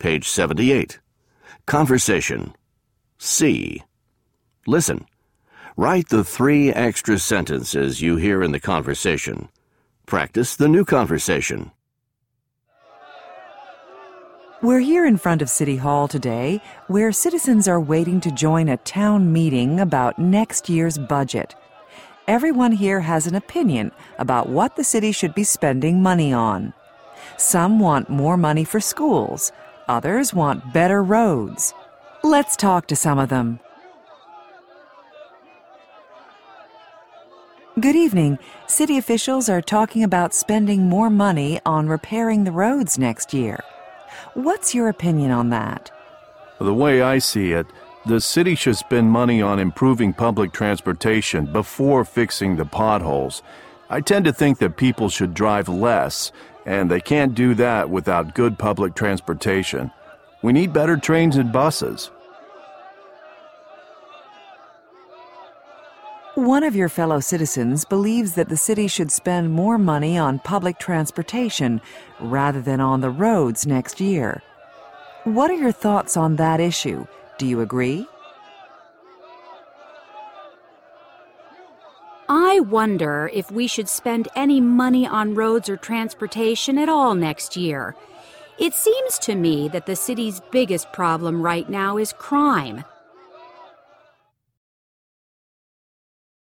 page 78. Conversation. C. Listen. Write the 3 extra sentences you hear in the conversation. Practice the new conversation. We're here in front of City Hall today, where citizens are waiting to join a town meeting about next year's budget. Everyone here has an opinion about what the city should be spending money on. Some want more money for schools. Others want better roads. Let's talk to some of them. Good evening. City officials are talking about spending more money on repairing the roads next year. What's your opinion on that? The way I see it, the city should spend money on improving public transportation before fixing the potholes. I tend to think that people should drive less, and they can't do that without good public transportation. We need better trains and buses. One of your fellow citizens believes that the city should spend more money on public transportation rather than on the roads next year. What are your thoughts on that issue? Do you agree? I wonder if we should spend any money on roads or transportation at all next year. It seems to me that the city's biggest problem right now is crime.